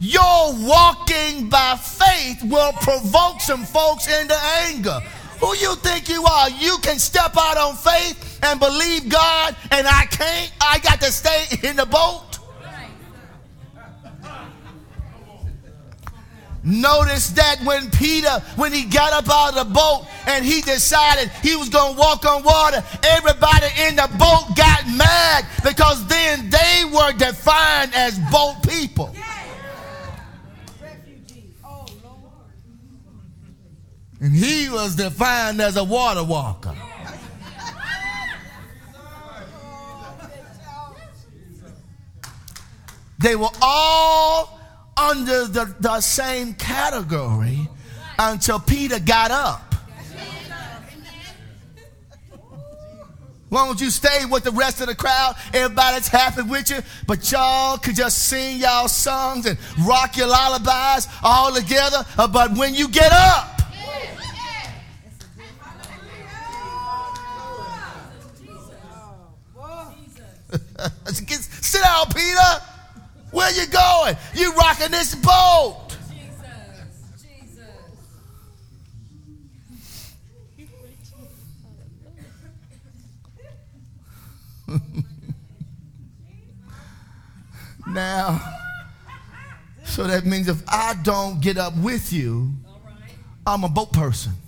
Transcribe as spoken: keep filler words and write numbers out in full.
your walking by faith will provoke some folks into anger. Who you think you are? You can step out on faith and believe God, and I can't. I got to stay in the boat. Notice that when Peter, when he got up out of the boat and he decided he was going to walk on water, everybody in the boat got mad because then they were defined as boat people. And he was defined as a water walker. They were all under the, the same category until Peter got up. Why don't you stay with the rest of the crowd? Everybody's happy with you, but y'all could just sing y'all songs and rock your lullabies all together. Uh, but when you get up, sit down, Peter. Where you going? You rocking this boat. Jesus, Jesus. Now, so that means if I don't get up with you, I'm a boat person.